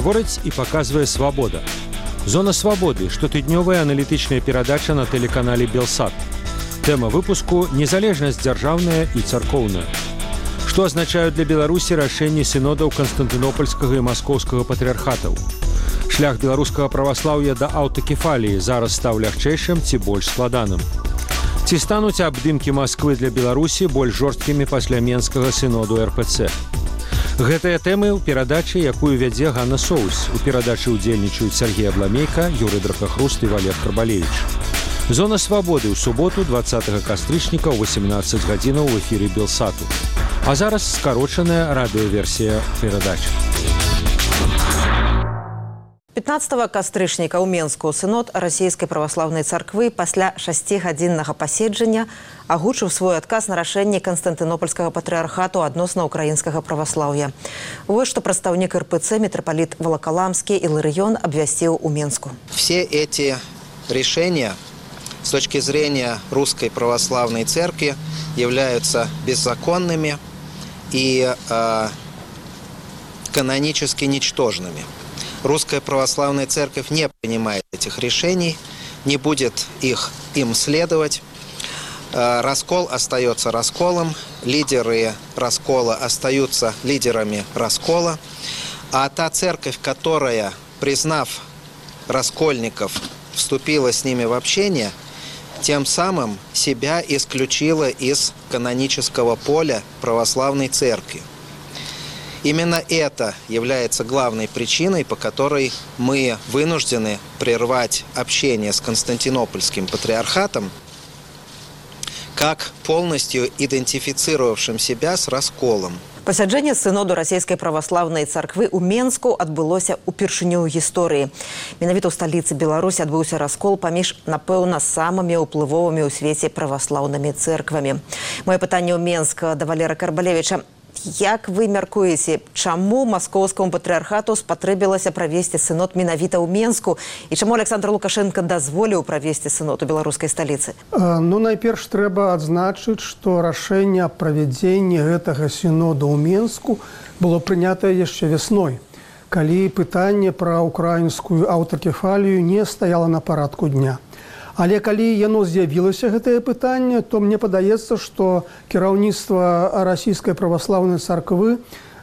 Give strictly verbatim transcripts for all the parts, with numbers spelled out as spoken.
Гаворыць і паказвае «Свабода». «Зона свабоды» – штотыднёвая аналітычная перадача на тэлеканале «Белсат». Тэма выпуску – незалежнасць дзяржаўная і царкоўная. Што азначаюць для Беларусі рашэнні сінодаў Канстантынопольскага і Маскоўскага патрыархатаў? Шлях беларускага праваслаўя да аўтакефаліі зараз стаў лягчэйшым ці больш складаным? Ці стануць абдымкі Масквы для Беларусі больш жорсткімі пасля Менскага сіноду эр пэ цэ? Гэтыя тэмы ў перадачы, якую вядзе Ганна Соус. У перадачы ўдзельнічаюць Сергей Абламейка, Юрый Дракахруст і Валер Карбалевіч. «Зона свабоды» ў суботу дваццатага кастрычніка ў восемнадцаць гадзінаў у эфіры Белсату. А зараз скарочаная радыёверсія перадачы. пятнаццатага кастрычніка ў Менску сынод расійскай праваслаўнай царквы пасля шасцігадзіннага паседжання агучыў свой адказ на рашэнне Канстантынопольскага патрыархату адносна ўкраінскага праваслаўя. Вось што прадстаўнік эр пэ цэ мітрапаліт Волоколамскі Іларыён абвясціў у Менску. Все эти решения с точки зрения Русской Православной Церкви являются беззаконными и э, канонически ничтожными. Русская Православная Церковь не принимает этих решений, не будет их им следовать. Раскол остается расколом, лидеры раскола остаются лидерами раскола. А та церковь, которая, признав раскольников, вступила с ними в общение, тем самым себя исключила из канонического поля православной церкви. Именно это является главной причиной, по которой мы вынуждены прервать общение с Константинопольским патриархатом, как полностью идентифицировавшим себя с расколом. Пасяджэнне сыноду расійскай праваслаўнай царквы ў Менску адбылося ўпершыню ў гісторыі. Менавіта ў сталіцы Беларусі адбыўся раскол паміж, напэўна, самымі ўплывовымі ў свеце праваслаўнымі цэрквамі. Моё пытанне ў Менск да Валера Карбалевіча. Як вы мяркуеце, чаму маскоўскаму патрыархату спатрэбілася правесці сынод менавіта ў Менску і чаму Александр Лукашенко дазволіў правесці сынод у беларускай сталіцы? Ну, найперш трэба адзначыць, што рашэнне аб правядзенні гэтага сіноду ў Менску было прынятае яшчэ вясной, калі пытанне пра украінскую аўтакефалію не стаяла на парадку дня. Але калі яно з'явілася, гэтае пытанне, то мне падаецца, што кіраўніцтва расійскай праваслаўнай царквы э,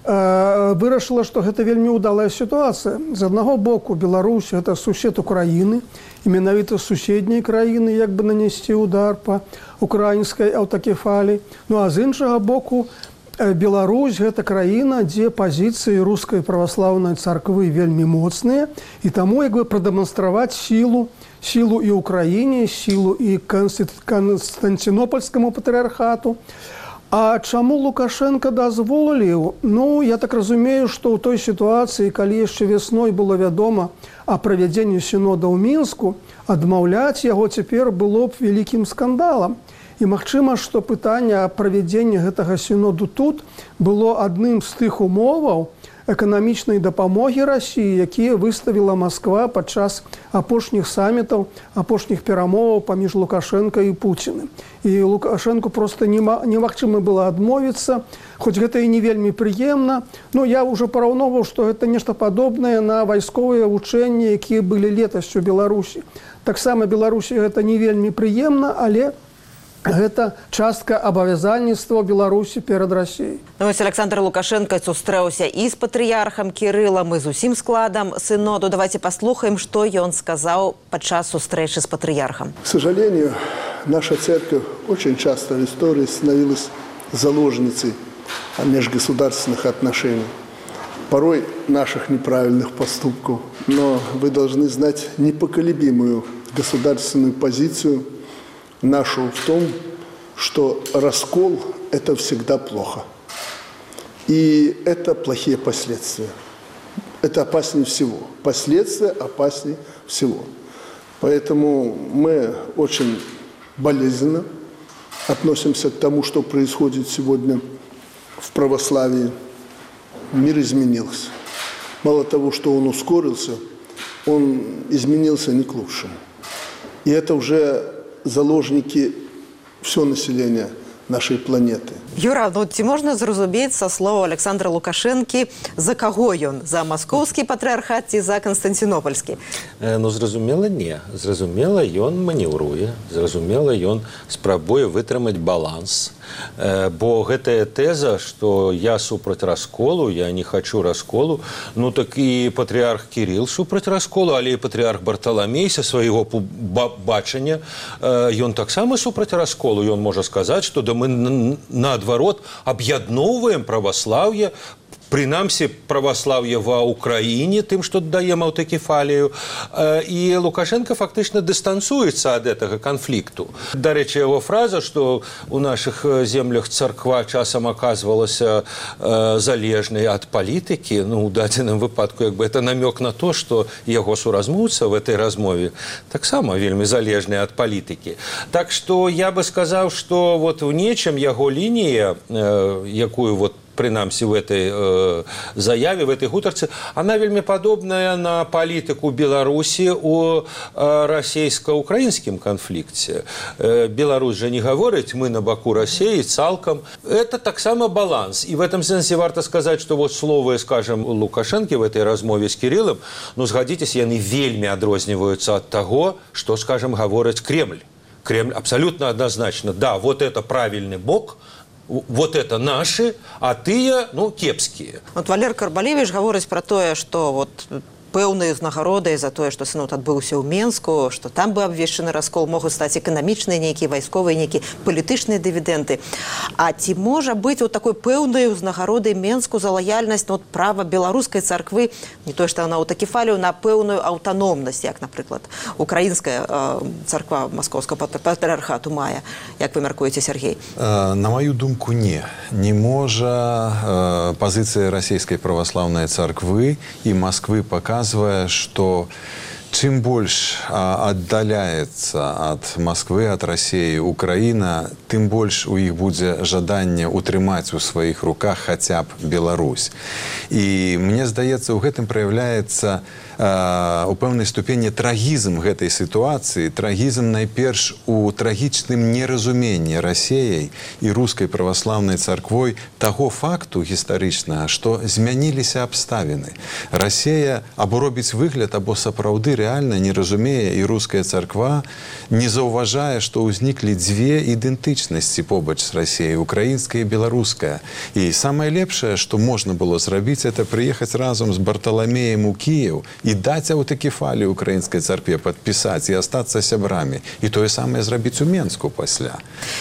вырашыла, што гэта вельмі ўдалая сітуацыя. З аднаго боку, Беларусь – гэта сусед Украіны, і менавіта з суседняй краіны як бы нанесці ўдар па украінскай аўтакефаліі. Ну а з іншага боку, Беларусь – гэта краіна, дзе пазіцыі рускай праваслаўнай царквы вельмі моцныя, і таму як бы прадэманстраваць сілу, сілу і ўкраіне, сілу і Канстантинопольскаму патрыархату. А чаму Лукашенко дазволіў? Ну, я так разумею, што ў той сітуацыі, калі яшчэ вясной было вядома о правядзенні сінода ў Мінску, адмаўляць яго цяпер было б вялікім скандалам. І магчыма, што пытанне аб правядзенні гэтага сіноду тут было адным з тых умоваў эканамічнай дапамогі Расіі, якія выставіла Масква падчас апошніх самітаў, апошніх перамоваў паміж Лукашенко і Пуціным. І Лукашенко проста немагчыма было адмовіцца, хоць гэта і не вельмі прыемна. Ну, я ўжо параўноўваў, што гэта нешта падобнае на вайсковыя вучэнні, якія былі летась у Беларусі. Таксама Беларусі гэта не вельмі прыемна, але гэта частка абавязальніцтва Беларусі перад Расіяй. Ну, ось Александр Лукашенко сустрэўся і з патрыярхам Кірылам, і з усім складам сыноду. Давайте послухаем, что он сказал падчас сустрэчы с патриархом. К сожалению, наша церковь очень часто в истории становилась заложницей межгосударственных отношений, порой наших неправильных поступков. Но вы должны знать непоколебимую государственную позицию нашу в том, что раскол – это всегда плохо. И это плохие последствия. Это опаснее всего. Последствия опаснее всего. Поэтому мы очень болезненно относимся к тому, что происходит сегодня в православии. Мир изменился. Мало того, что он ускорился, он изменился не к лучшему. И это уже заложники все население нашей планеты. Юра, ну ці можна зразумець са слова Александра Лукашэнкі, за каго ён? За маскоўскі патрыархат ці за канстанцінопольскі? Ну, зразумела, не. Зразумела, ён манеўруе. Зразумела, ён спрабуе вытрымаць баланс. Бо гэтая тэза, што я супраць расколу, я не хачу расколу, ну так і патрыарх Кірыл супраць расколу, але і патрыарх Барталамей са свайго бачання, ён таксама супраць расколу. Ён можа сказаць, што да мы наадварот аб'ядноўваем праваслаўе, прынамсі праваслаўе ва Украіне тым, што даем аўтакефалію. І Лукашенко фактычна дыстанцуецца ад гэтага канфлікту. Дарэчы, яго фраза, што у нашых землях царква часам аказвалася залежнай ад палітыкі, ну, у дадзеным выпадку, як бы, это намёк на то, што яго суразмоўца в этой размове таксама вельмі залежны ад палітыкі. Так што я бы сказаў, што вот у нечым яго лінія, якую вот прынамсі в этой э, заяве, в этой гутарцы, она вельмі падобная на палітыку Беларусі у э, расійска-украінскім канфлікце. Э, Беларусь же не гаворыць, мы на баку России цалкам. Это таксама баланс. И в этом сенсе варто сказать, что вот словы, скажем, Лукашенко в этой размове с Кириллом, ну, сгодитесь, яны вельмі адрозніваюцца от того, что, скажем, гаворыць Кремль. Кремль абсолютно однозначно, да, вот это правильный бок, вот это наши, а тыя, ну, кепскія. Вот Валер Карбалевич гаворыць пра тое, што вот пэўнай узнагародай за тое, што сынод адбыўся ў Менску, што там бы абвешчаны раскол, могуць стаць эканамічныя нейкія, вайсковыя нейкія, палітычныя дывідэнды. А ці можа быць у такой пэўнай узнагародай Менску за лаяльнасць, ну, права беларускай царквы, не тое, што на аўтакефалію, на пэўную аўтаномнасць, як, напрыклад, украінская э, царква маскоўскага патрыархату мае. Як вы мяркуеце, Сергей? Э, на маю думку, не. Не можа э, пазіцыя расійскай праваслаўнай царквы і Масквы паказвае, что чем больше а, отдаляется от Москвы, от России Украина, тем больше у них будет жаданне утрымать у своих руках хотя бы Беларусь. И мне здаецца, у гэтым проявляется а, у пэўнай ступені трагізм гэтай ситуации, трагізм найперш у трагічным неразуменні Россией и русской православной царквой того факту гістарычнага, што змяніліся абставіны. Россия або робіць выгляд, або сапраўды реально не разумее, и русская царква не заўважае, што ўзніклі дзве ідэнтычнасці побач з Россией, украинская и беларуская. И самое лепшее, что можно было зрабіць, это приехать разом с Барталамеем у Киев и дать аўтакефалію украинской царкве подписать и остаться сябрами. И тое самое зрабіць у Менску пасля.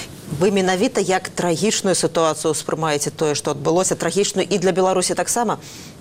Вы менавіта як трагічную сітуацыю ўспрымаеце тое, што адбылося, трагічную і для Беларусі таксама?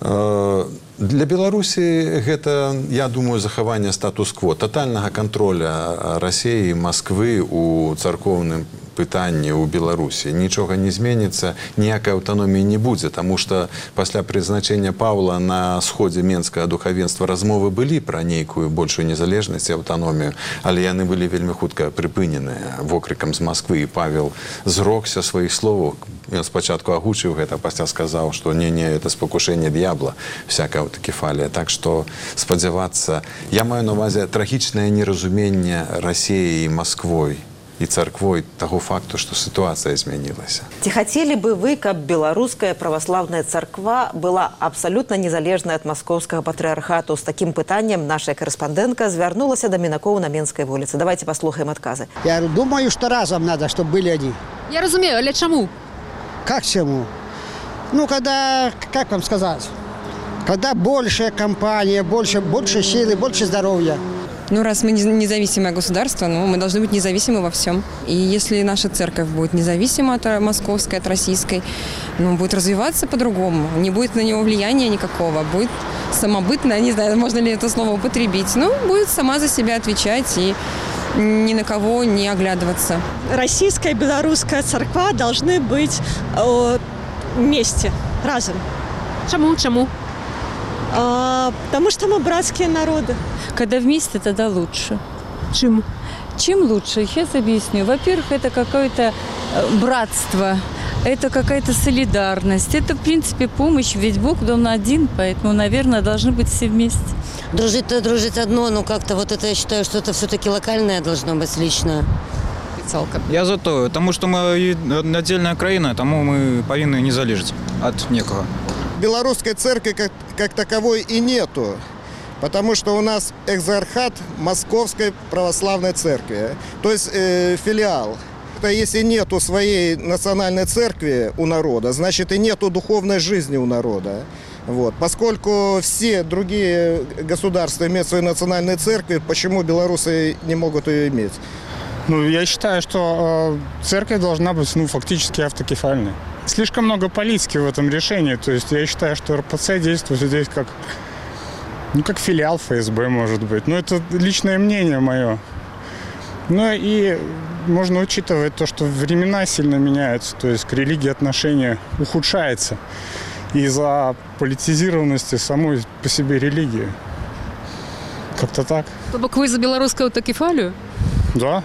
Э, для Беларусі гэта, я думаю, захаванне статус-кво, тотальнага контроля России и Москвы у царковным пытанні ў Беларусі. Нічога не зменіцца, ніякай аўтаноміі не будзе, таму што пасля прызначэння Паўла на сходзе менскага духавенства размовы былі пра нейкую большую незалежнасць і аўтаномію, але яны былі вельмі хутка прыпыненыя вокрыкам з Масквы, і Павел зрокся сваіх словаў. Ён спачатку агучыў гэта, пасля сказаў, што не-не, это спакушэнне д'ябла, всякая аўтакефалія. Так што спадзявацца, я маю на ўвазе трагічнае неразуменне Расіяй і Масквой и царквой того факту, что ситуация изменилась. Ці хацелі бы вы, каб беларуская праваслаўная царква была абсолютно незалежная от московского патрыархату? С таким пытанием наша корреспондентка звернулася до Минакова на Менской улице. Давайте послухаем отказы. Я думаю, что разом надо, чтобы были они. Я разумею, але чему? Как чему? Ну, когда, как вам сказать, когда большая компания, больше, больше силы, больше здоровья. Ну, раз мы независимое государство, ну, мы должны быть независимы во всем. И если наша церковь будет независима от московской, от российской, ну, будет развиваться по-другому. Не будет на него влияния никакого. Будет самобытно, не знаю, можно ли это слово употребить. Ну, будет сама за себя отвечать и ни на кого не оглядываться. Российская и белорусская церква должны быть э, вместе, разом. Чему? Чему? А, потому что мы братские народы. Когда вместе, тогда лучше. Чем? Чем лучше? Сейчас объясню. Во-первых, это какое-то братство, это какая-то солидарность, это, в принципе, помощь, ведь Бог дом один, поэтому, наверное, должны быть все вместе. Дружить-то дружить одно, но как-то вот это, я считаю, что это все-таки локальное должно быть личное. цалкам. Я за то, потому что мы отдельная краина, тому мы повинны не залежать от некого. Белорусской церкви как, как таковой и нету, потому что у нас экзархат Московской православной церкви, то есть э, филиал. Это если нету своей национальной церкви у народа, значит и нету духовной жизни у народа. Вот. Поскольку все другие государства имеют свои национальные церкви, почему белорусы не могут ее иметь? Ну, я считаю, что э, церковь должна быть, ну, фактически автокефальной. Слишком много политики в этом решении. То есть я считаю, что эр пэ цэ действует здесь как, ну, как филиал эф эс бэ, может быть. Но это личное мнение мое. Ну и можно учитывать то, что времена сильно меняются. То есть к религии отношение ухудшается из-за политизированности самой по себе религии. Как-то так. То бок вы за белорусскую автокефалию? Да.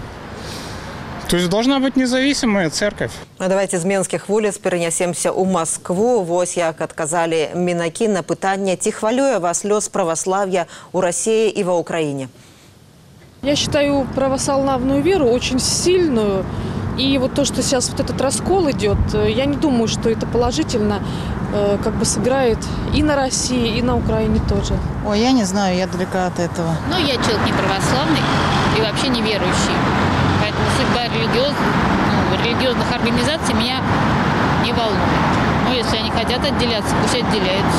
То есть должна быть независимая церковь. Ну, давайте з менскіх вуліц перенесемся ў Москву. Вось як адказалі мінакі на пытанне, ці хвалюе вас лёс православия у России и во Украине? Я считаю православную веру очень сильную. И вот то, что сейчас вот этот раскол идет, я не думаю, что это положительно э, как бы сыграет и на России, и на Украине тоже. Ой, я не знаю, я далека от этого. Ну, я человек не православный и вообще не верующий. Поэтому судьба религиоз... ну, религиозных организаций меня не волнует. Ну, если они хотят отделяться, пусть отделяются.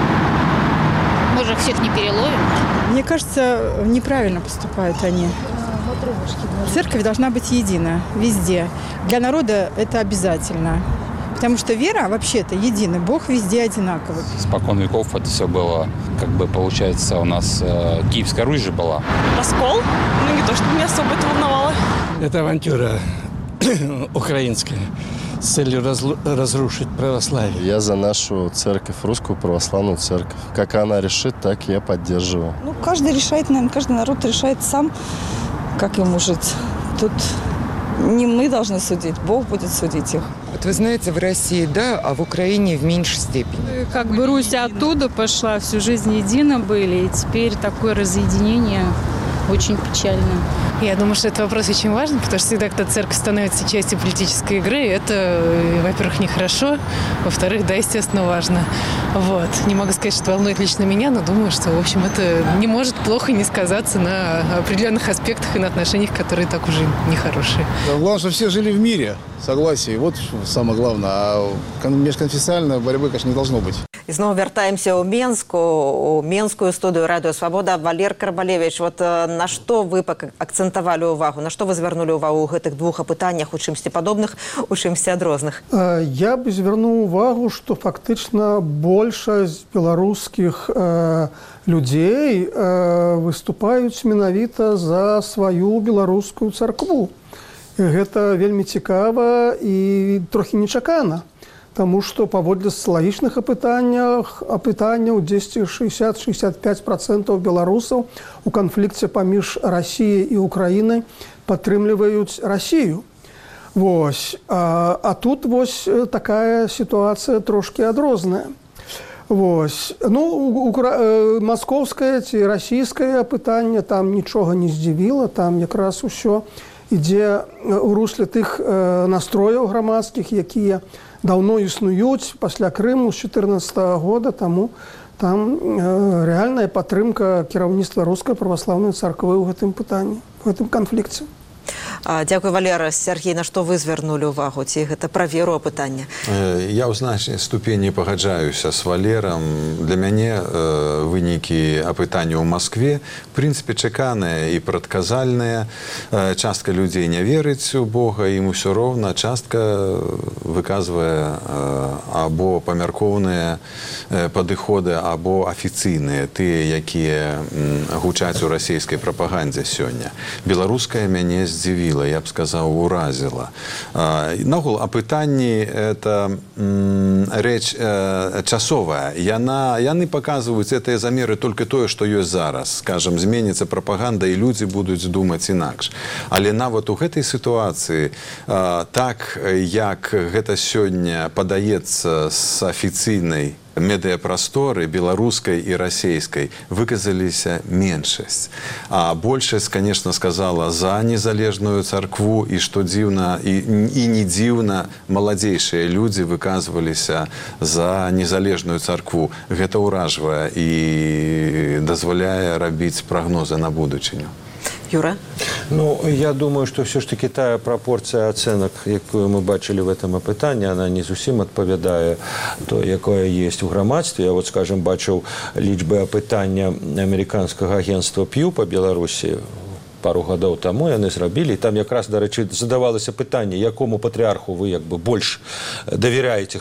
Мы же всех не переловим. Мне кажется, неправильно поступают они. Церковь должна быть едина везде. Для народа это обязательно. Потому что вера вообще-то едина. Бог везде одинаковый. Спокон веков это все было, как бы получается, у нас э, Киевская Русь же была. Раскол? Ну, не то, чтобы меня особо это волновало. Это авантюра украинская с целью разлу- разрушить православие. Я за нашу церковь, русскую православную церковь. Как она решит, так я поддерживаю. Ну, каждый решает, наверное, каждый народ решает сам, как ему жить. Тут не мы должны судить, Бог будет судить их. Вот вы знаете, в России да, а в Украине в меньшей степени. Как бы Русь оттуда пошла, всю жизнь едино были, и теперь такое разъединение очень печально. Я думаю, что этот вопрос очень важен, потому что всегда, когда церковь становится частью политической игры, это, во-первых, нехорошо, во-вторых, да, естественно, важно. Вот. Не могу сказать, что волнует лично меня, но думаю, что, в общем, это не может плохо не сказаться на определенных аспектах и на отношениях, которые так уже нехорошие. Главное, чтобы все жили в мире, согласии. Вот самое главное. А межконфессиональной борьбы, конечно, не должно быть. І знову вертаемся у Менску, у Менскую студию «Радио Свобода». Валер Карбалевич, вот на что вы акцентовали увагу, на что вы звернули увагу ў гэтых двух апытаннях, у чымсьці падобных, у чымсьці адрозных? Я бы звернул увагу, что фактично большасць белорусских э, людей э, выступаюць менавіта за свою белорусскую царкву. І гэта вельмі цікава і трохі нечакана. Тому что паводле социологічных апытаннях, апытанняў дзесьці шестьдесят - шестьдесят пять процентов белорусаў у конфликте паміж Россией и Украиной падтрымліваюць Россию. Вось. А, а тут вось такая ситуация трошки адрозная. Вось. Ну, укра... московское ці российское апытанне там нічога не здзівіла, там якраз усё ідзе у русле тых э, настрояў грамадскіх, якія давно існуюць пасля Крыму з чатырнаццатага года, таму там э, рэальная падтрымка кіраўніцтва рускай праваслаўнай царквы ў гэтым пытанні, у гэтым канфлікце. Дякую, Валера. Сергей, на што вы звярнулі ўвагу? Ці гэта пра веру апытання? Я ў значнай ступені пагаджаюся з Валерам. Для мяне вынікі апытання ў Маскве в прынцыпе чаканыя і прадказальныя. Частка людзей не верыць у Бога, ім усё роўна. Частка выказвае або памяркоўныя падыходы, або афіцыйныя, тыя, якія гучаць у расійскай прапагандзе сёння. Беларуская мяне здзівіла, я б сказаў, уразіла. Нагул, апытанні – это рэч часовая. Яна, яны паказваюць гэтыя замеры толькі тое, што ёсць зараз. Скажам, зменіцца прапаганда, і людзі будуць думаць інакш. Але нават у гэтай сітуацыі, так, як гэта сёння падаецца з афіцыйнай медыяпрасторы беларускай і расейскай выказаліся меншасць. А большасць, конечно, сказала за незалежную царкву, і што дзіўна, і, і не дзіўна, маладзейшыя людзі выказваліся за незалежную царкву. Гэта ўражвае і дазваляе рабіць прагнозы на будучыню. Юра? Ну, я думаю, что все-таки та пропорция оценок, якую мы бачили в этом опытании, она не зусім адпавядае то, якое есть у грамадстве. Я вот, скажем, бачыў лічбы опытання американского агентства Pew по Беларуси пару гадоў таму яны зрабілі, і там якраз, дарэчы, задавалася пытанне, якому патрыарху вы як бы больш давяряеце,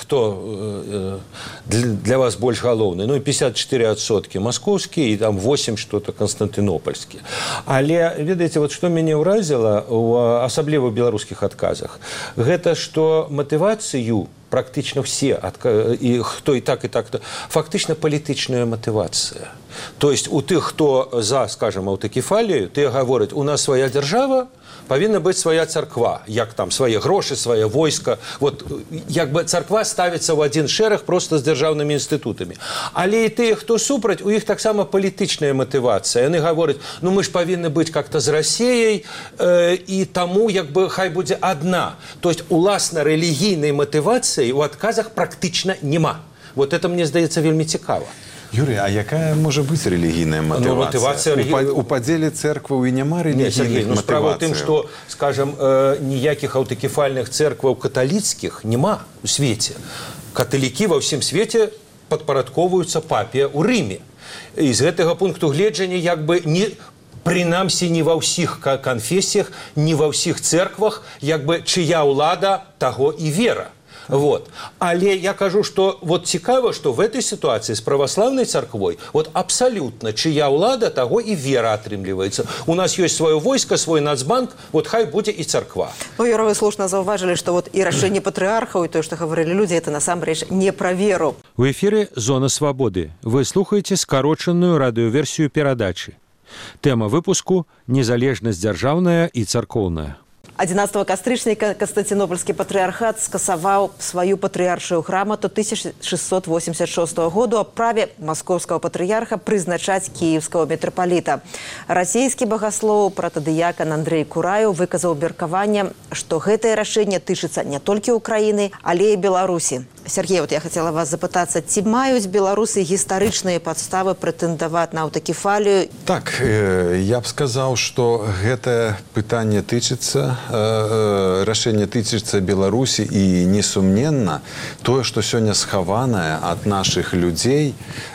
хто для, для вас больш галоўны. Ну, і пятьдесят четыре адсоткі маскоўскі, і там восемь што-то канстантынопольскі. Але, ведаеце, вот што мяне ўразіла, асабліва ў беларускіх адказах, гэта што матывацыю практично все, и кто и так, и так, фактично политичная мотивация. То есть у тех, кто за, скажем, аўтакефалію, те говорят, у нас своя держава, повинна быть своя церква, як там свои гроши, своє войско. Вот, як бы церква ставится в один шерах просто с державными институтами. Але и те, кто супраць, у них так само политичная мотивация. Они говорят, ну мы ж повинны быть как-то с Россией, э, и тому, як бы, хай буде одна. То есть, уласна релігійної мотивації у отказах практично нема. Вот это, мне здається, вельми цікаво. Юрий, а якая може бути релігійна мотивація? Ну, мотивація релі... У поділі церкви і нема релігійних мотивацій? Ну, справа в тим, що, скажем, ніяких аўтакефальных церкваў каталіцкіх нема у свеце. Каталікі ва ўсім свеце падпарадковваюцца папе ў Рыме. І з гэтага пункту гледжання як бы не... Принамсі, не ва ўсіх канфесіях, не ва ўсіх церквах, як бы чия ўлада, таго і вера. Вот. Але я кажу, что вот цікаво, что в этой ситуации с православной церквой вот абсолютно чья ўлада, того и вера отрымливается. У нас есть свое войско, свой нацбанк, вот хай будет и церква. Ну, Юра, вы слушно зауважили, что вот и решение патриархов, и то, что говорили люди, это на самом деле не про веру. В эфире «Зона свободы». Вы слухаете скороченную радиоверсию передачи. Тема выпуску «Незалежность державная и церковная». адзінаццатага кастрычніка Канстантинопольский патриархат скасаваў свою патрыяршую грамоту тысяча шестьсот восемьдесят шестого года о праве московского патриарха призначать киевского митрополита. Российский богослов протодыякон Андрей Кураю выказал меркаванне, что гэтае рашэнне тычыцца не только Украины, але и Беларуси. Сергей, вот я хотела вас запытаться, ці маюць беларусы гістарычныя падставы прэтэндаваць на аўтакефалію? Так, э, я б сказаў, што гэтае пытанне тычыцца, э, рашэнне тычыцца Беларусі, і несумненна тое, што сёння схаванае ад нашых людзей,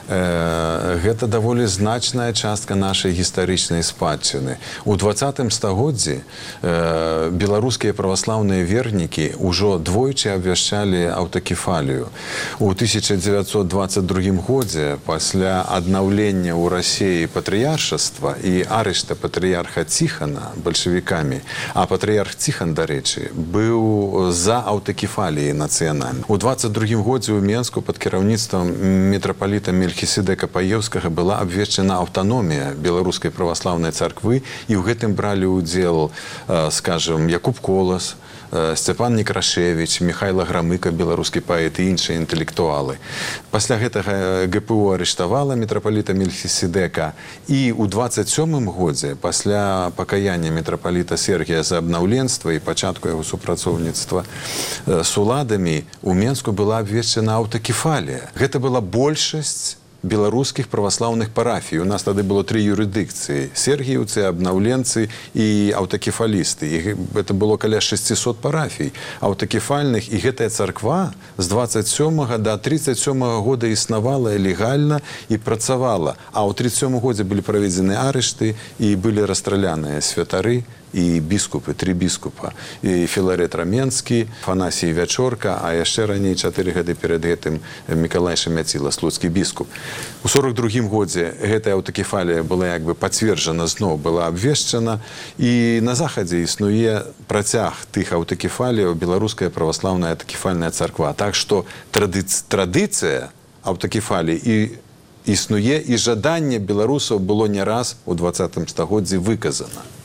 э, гэта даволі значная частка нашай гістарычнай спадчыны. У двадцатым стагоддзі э, беларускія праваслаўныя вернікі ўжо двойчы абвяшчалі аўтакефалію. У тысяча девятьсот двадцать другім годзе пасля аднаўлення ў Расіі патрыяршаства і арышта патрыярха Ціхана бальшавікамі, а патрыярх Ціхан, дарэчы, быў за аўтакефаліяй нацыянальнай. У двадцать другім годзе ў Менску пад кіраўніцтвам мітрапаліта Мельхіседека Паеўскага была абвешчана аўтаномія беларускай праваслаўнай царквы, і ў гэтым бралі ўдзел, скажем, Якуб Колас, Сцяпан Некрашевич, Михайло Грамыка, беларускі паэт і іншыя інтэлектуалы. Пасля гэтага гэ пэ о арыштавала мітрапаліта Мельхіседека, і ў двадцать сёмым годзе, пасля пакаяння мітрапаліта Сергія за абнаўленства і пачатку яго супрацоўніцтва з уладамі, у Менску была абвешчана аўтакефалія. Гэта была большасць беларускіх праваслаўных парафій. У нас тады было тры юрысдыкцыі: сергіўцы, абнаўленцы і аўтакефалісты. І гэта было каля шестисот парафій аўтакефальных, і гэтая царква з двадцать сёмага да тридцать сёмага года існавала легальна і працавала. А ў тридцать сёмым годзе былі праведзены арышты і былі расстраляныя святары і біскупы, тры біскупа. І Філарет Раменскі, Афанасій Вячорка, а яшчэ раней чатыры гады перад гэтым Мікалай Шамяціла, слуцкі біскуп. У сорок другім годзе гэтая аўтакефалія была як бы пацверджана, зноў была абвешчана, і на захадзе існуе працяг тых аўтакефаліяў беларуская праваслаўная аўтакефальная царква. Так што традыц... традыцыя аўтакефаліі і існуе, і жаданне беларусаў было не раз у двадцатым стагоддзі выказана.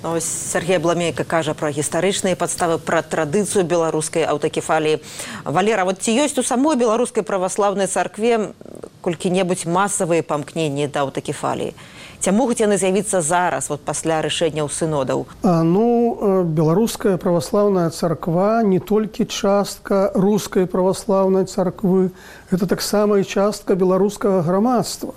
Ось Сергей Бламейка кажа пра гістарычныя падставы, пра традыцыю беларускай аўтакефаліі. Валера, вот ці ёсць у самой беларускай праваслаўнай царкве колькі-небудзь масавыя памкненні да аўтакефаліі? Ці могуць яны з'явіцца зараз, вот пасля рашэнняў сынодаў? А, ну, беларуская праваслаўная царква не толькі частка рускай праваслаўнай царквы, гэта таксама і частка беларускага грамадства.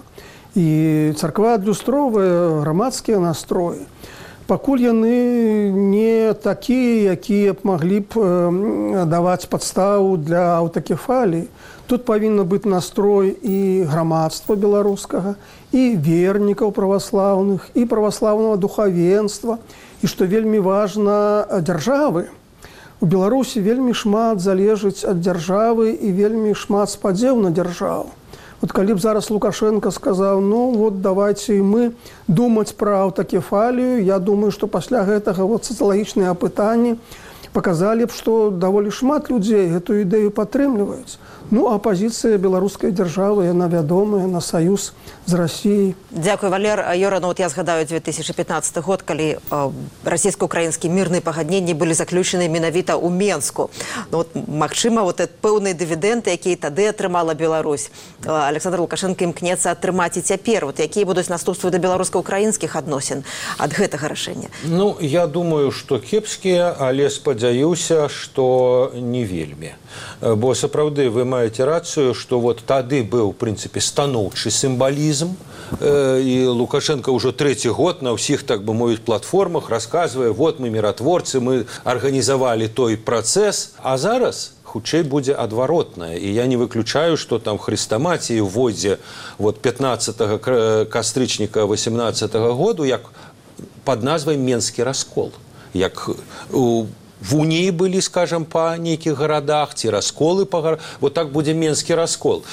І царква адлюстроўвае грамадскія настроі. Пакуль яны не такія, якія б маглі б э, даваць падставу для аўтакефаліі. Тут павінна быць настрой і грамадства беларускага, і вернікаў праваслаўных, і праваслаўнага духавенства, і, што вельмі важна, дзяржавы. У Беларусі вельмі шмат залежыць ад дзяржавы і вельмі шмат спадзеў на дзяржаву. Вот калі б зараз Лукашенко сказаў, ну вот давайте і мы думаць пра аўтакефалію, я думаю, што пасля гэтага вот сацыялагічныя апытанні показалі б, што даволі шмат людзей гэтую ідэю падтрымліваюць. Ну, а пазіцыя беларускай дзяржавы, яна вядомая, на саюз з Расіяй. Дзякуй, Валер. Юра, ну вот я згадаю две тысячи пятнадцаты год, калі э, расійска-украінскія мірныя пагадненні былі заключаны менавіта ў Менску. Ну, вот, магчыма, вот пэўныя дывідэнды, якія тады атрымала Беларусь, э, Александр Лукашенко імкнецца атрымаць і цяпер. Вот, якія будуць наступствы да беларуска-украінскіх адносін ад гэтага рашэння? Ну, я думаю, што кепскія, але спадзяюся, што не вельмі. Бо сапраўды вы маеце рацыю, што вот тады быў, в прынцыпе, станоўчы сімвалізм, э, і Лукашенко ўжо трэці год на ўсіх, так бы мовіць, платформах расказвае, вот мы міратворцы, мы арганізавалі той працэс, а зараз хутчэй будзе адваротнае. І я не выключаю, што там хрыстаматіі ўводзе вот пятнаццатага кастрычніка васемнаццатага году, як пад назвай Менскі раскол, як у в уніі былі, скажем, па нейкіх гарадах, ці расколы па гарадах. Вот так будзе Менскі раскол.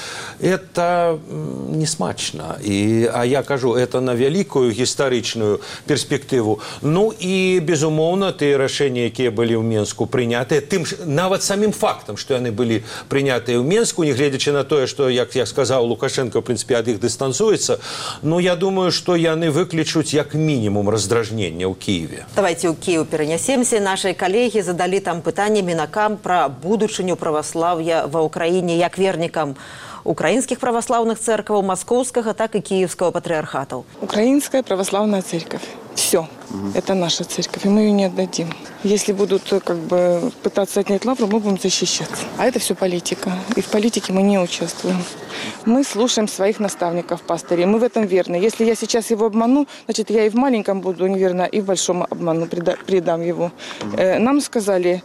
Это не смачна. І, а я кажу, это на вялікую гістарычную перспектыву. Ну і, безумоўна, тыя рашэнні, якія былі ў Менску прынятыя, тым нават самім фактам, што яны былі прынятыя ў Менску, нягледзячы на тое, што, як я сказаў, Лукашенко, в прынцыпе, ад іх дыстанцуецца, ну, я думаю, што яны выклічуць як мінімум раздражнення ў Кіеве. Давайте ў Кіев перанесемся. Наши коллеги задали там пытанне мінакам пра будучыню праваслаўя ва ўкраіне як вернікам украинских православных церкваў, московского, так и киевского патриархатов. Украинская православная церковь. Все. Угу. Это наша церковь, и мы ее не отдадим. Если будут как бы пытаться отнять лавру, мы будем защищаться. А это все политика. И в политике мы не участвуем. Мы слушаем своих наставников, пастырей. Мы в этом верны. Если я сейчас его обману, значит, я и в маленьком буду неверна, и в большом обману предам его. Угу. Э, нам сказали,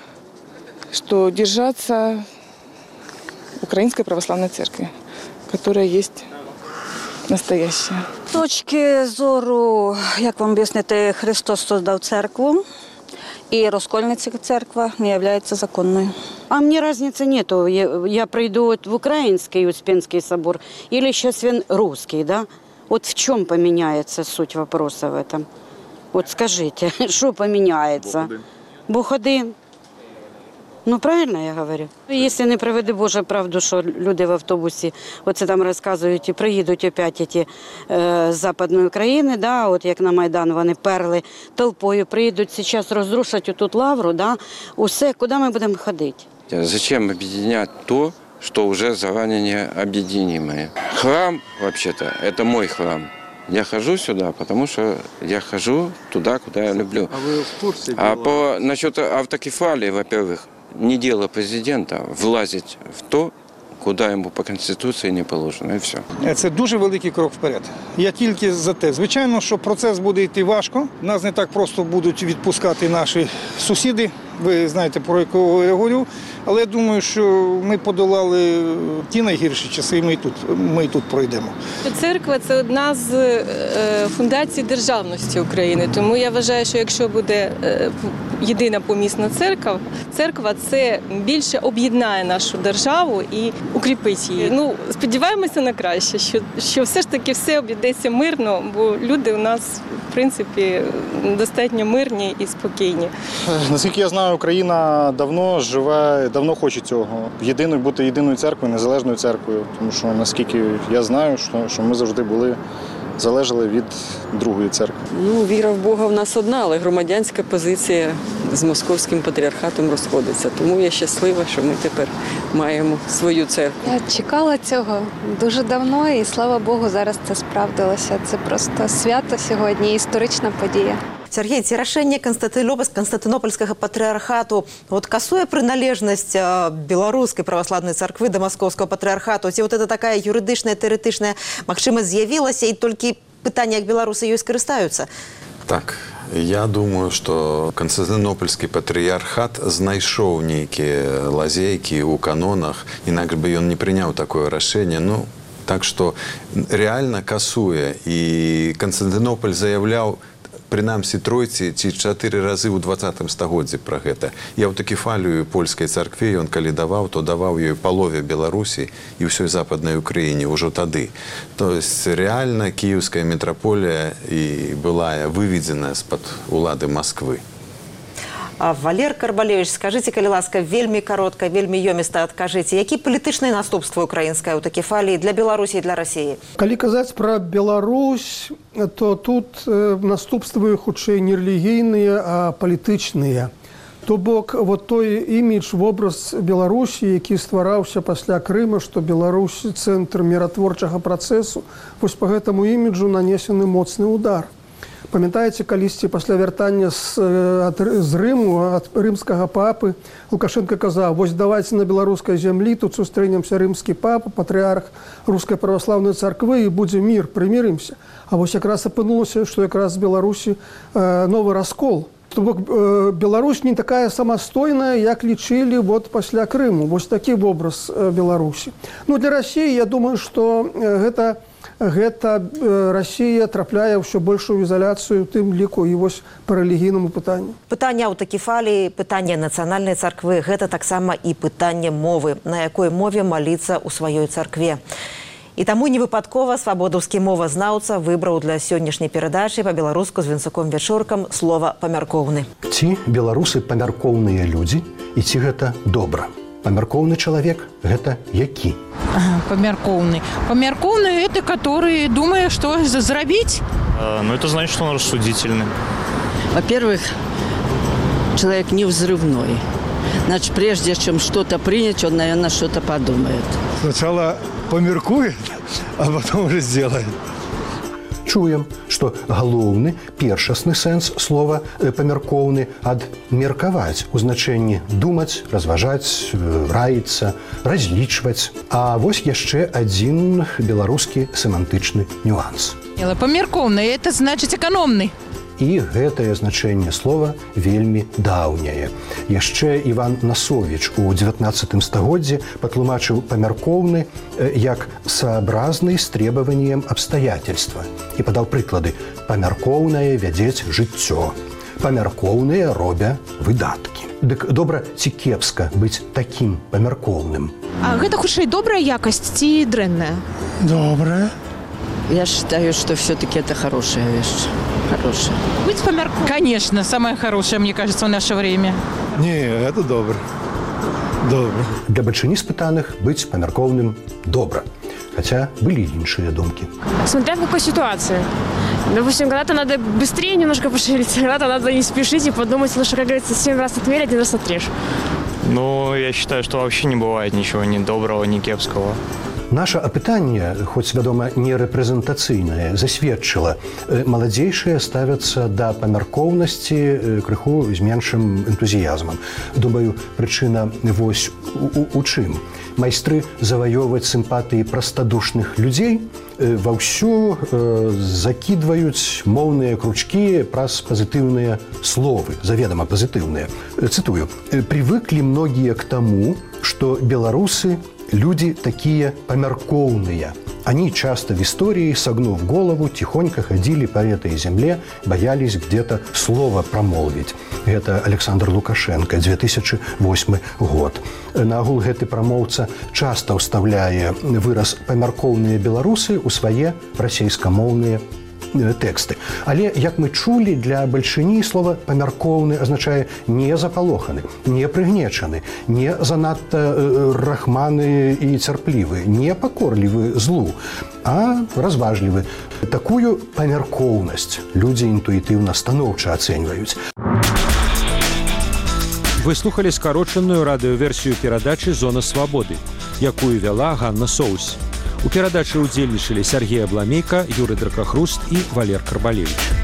что держаться Украинской православной церкви, которая есть настоящая. З точки зору, як вам об'яснити, Христос создав церкву, і розкольниця церква не є законною. А мені різниці нету, я, я прийду в Український Успенський собор, или зараз він русский, да? От в чому поміняється суть вопроса в этом? От скажіть, що поміняється? Бог один. Бог один. Ну, правильно я говорю? Якщо не приведе Божа правду, що люди в автобусі, оце там розказують і приїдуть опять ті е, з Западної України, да, от як на Майдан вони перли толпою, приїдуть зараз розрушать тут лавру, да, усе, куди ми будемо ходити? Зачем объединять то, что уже заранее не объединимое? Храм, вообще-то, это мой храм. Я хожу сюда, потому что я хожу туда, куда я люблю. А вы в курсе? А по, насчет автокефалии, во-первых, не дело президента влазить в то, куди йому по Конституції не положено, і все. Це дуже великий крок вперед. Я тільки за те. Звичайно, що процес буде йти важко. Нас не так просто будуть відпускати наші сусіди. Ви знаєте, про якого я говорю. Але я думаю, що ми подолали ті найгірші часи, і ми тут, ми тут пройдемо. Церква – це одна з фундацій державності України. Тому я вважаю, що якщо буде єдина помісна церква, церква – це більше об'єднає нашу державу і укріпить її. Ну, сподіваємося на краще, що, що все ж таки все обійдеться мирно, бо люди у нас, в принципі, достатньо мирні і спокійні. Наскільки я знаю, Україна давно живе, давно хоче цього. Єдиною, бути єдиною церквою, незалежною церквою. Тому що, наскільки я знаю, що, що ми завжди були залежали від другої церкви. Ну, віра в Бога в нас одна, але громадянська позиція з московським патріархатом розходиться. Тому я щаслива, що ми тепер маємо свою церкву. Я чекала цього дуже давно, і слава Богу, зараз це справдилося. Це просто свято сьогодні, історична подія. Сергей, ці рашэнне Константинопольскага патрыархату вот касуе прыналежнасць беларускай праваслаўнай царквы да маскоўскага патрыархату, ці вот это такая юрыдычная, тэарэтычная магчымасць з'явілася, і толькі пытанне, як беларусы ёй скарыстаюцца? Так, я думаю, что Константинопольский патриархат знайшоў нейкія лазейкі ў канонах, інакш бы ён не прыняў такое рашэнне. Ну, так что реально касуе. І Константинополь заяўляў прынамсі тройцы ці чатыры разы ў двадцатым стагоддзі пра гэта. І аўтакефалію польскай царкве ён калі даваў, то даваў ёй палове Беларусі і ўсёй западнай Украіне ўжо тады. То есть реально кіеўская метраполія і была выведзена з-пад улады Москвы. Валер Карбалевич, скажите, калі ласка, вельмі каротка, вельмі ёміста адкажыце, які палітычныя наступствы украінскай аўтакефаліі для Беларусі і для Расіі? Калі казаць пра Беларусь, то тут наступствы хутчэй не рэлігійныя, а палітычныя. То бок вот той імідж, вобраз Беларусі, які ствараўся пасля Крыма, што Беларусь цэнтр міратворчага працэсу, вось па гэтаму іміджу нанесены моцны удар. Памятаеце, калісьці пасля вяртання з, з Рыму, ад рымскага папы, Лукашенко казаў, вось давайце на беларускай зямлі, тут сустрэнемся рымскі папа, патрыарх рускай праваслаўнай царквы, і будзе мір, прымірымся. А вось якраз апынулася, што якраз з Беларусі э, новы раскол. То бок э, Беларусь не такая самастойная, як лічылі вот пасля Крыму. Вось такі вобраз э, Беларусі. Ну, для Расіі, я думаю, што э, гэта Гэта Расія трапляе ўсё большую ізаляцыю, тым ліку і вось па рэлігійнаму пытанню. Пытанне аўтакефаліі, пытанне нацыянальнай царквы – гэта таксама і пытанне мовы, на якой мове маліцца ў сваёй царкве. І таму невыпадкова свабодаўскі мовазнаўца выбраў для сённяшняй перадачы па-беларуску з Венцуком-Вячоркам слова «памяркоўны». Ці беларусы памяркоўныя людзі, і ці гэта добра? Памяркоўны чалавек – гэта які? Ага, памяркоўны. Памяркоўны – это который думает, что зрабіць? А, ну, это значит, что он рассудительный. Во-первых, человек не взрывной. Значит, прежде чем что-то принять, он, наверное, что-то подумает. Сначала померкует, а потом уже сделает. Чуем, што галоўны, першасны сэнс слова «памяркоўны» ад «меркаваць» у значэнні думаць, разважаць, раіцца, разлічваць. А вось яшчэ адзін беларускі семантычны нюанс. Памяркоўны – это значыць эканомны. І гэтае значэнне слова вельмі даўняе. Яшчэ Іван Насовіч у дзевятнаццатым стагоддзі патлумачыў памяркоўны як саабразны з требаваннем абстаятельства і падаў прыклады: памяркоўнае вядзець жыццё, памяркоўныя робя выдаткі. Дык добра ці кепска быць такім памяркоўным? А гэта хутчэй добрая якасць ці дрэнная? Добрая. Я считаю, что все-таки это хорошая вещь. Хорошая. Быть помяркованным. Конечно, самое хорошее, мне кажется, в наше время. Не, это добро. Добро. Для бальшыні спытаных быць памяркоўным добра. Хотя были іншыя думкі. Смотря в какой ситуации. Допустим, когда-то надо быстрее немножко пошевелиться, когда-то надо не спешить и подумать, лучше, как говорится, семь раз отмерь, один раз отрежь. Ну, я считаю, что вообще не бывает ничего ни доброго, ни кепского. Наша апытанне, хоць, вядома, не рэпрэзентацыйнае, засведчыла, маладзейшыя ставяцца да памяркоўнасці крыху з меншым энтузіязмам. Думаю, прычына вось у, у, у чым. Майстры заваёваць сімпатыі прастадушных людзей ва ўсё э, закідваюць моўныя кручкі праз пазітыўныя словы, заведама пазітыўныя. Цытую: «Привыклі многія к тому, что беларусы люди такие помяркоўные. Они часто в истории, согнув голову, тихонько ходили по этой земле, боялись где-то слово промолвить». Это Александр Лукашенко, две тысячи восьмы год. Нагул гэты прамоўца часто ўстаўляе выраз «памяркоўныя беларусы» у свае расейскамоўныя тэксты. Але, як мы чулі, для бальшыні слова «памяркоўны» азначае не запалоханы, не прыгнечаны, не занадта рахманы і цярплівы, не пакорлівы злу, а разважлівы. Такую памяркоўнасць людзі інтуітыўна станоўча ацэньваюць. Вы слухали скарочаную радыёверсію перадачы «Зона свабоды», якую вяла Ганна Соус. У перадачы ўдзельнічалі Сергей Абламейка, Юрый Дракахруст і Валер Карбалевич.